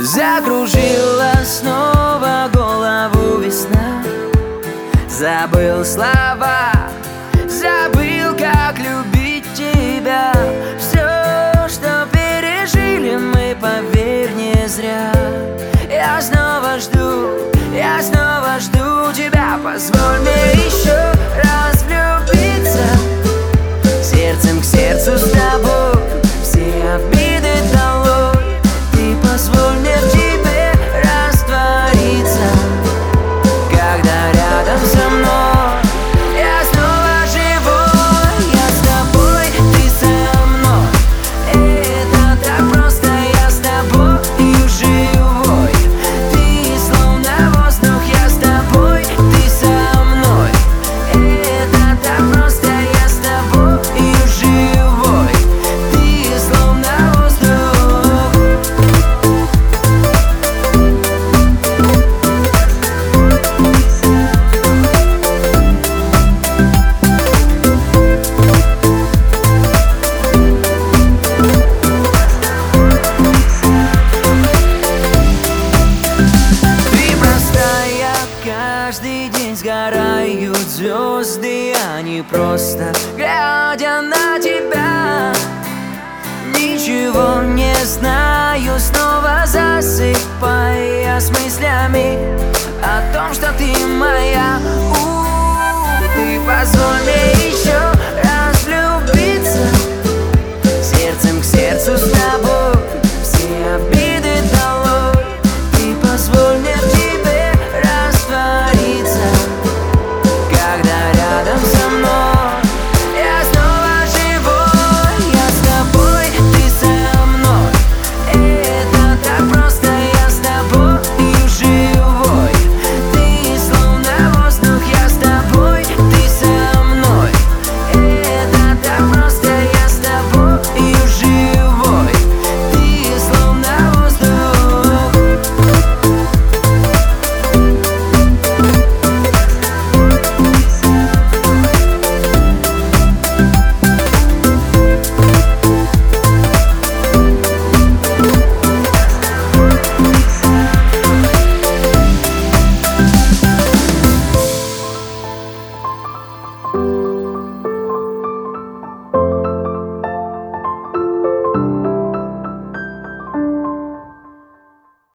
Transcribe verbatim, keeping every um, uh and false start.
Закружила снова голову весна. Забыл слова, забыл, как любить тебя. Все, что пережили мы, поверь, не зря. Я снова жду, я снова жду тебя. Позволь мне еще раз влюбиться, сердцем к сердцу с тобой, все обиды долой. Ты позволь мне в тебе раствориться, когда рядом со мной я снова живой. Я с тобой, ты со мной, это так просто. Я с тобой живой, ты словно воздух. Я с тобой, ты со мной, это так просто. Я с тобой живой, ты словно воздух. Ты простая, каждый день сгорают звезды, а не просто глядя на тебя. Ничего не знаю, снова засыпая с мыслями о том, что ты моя.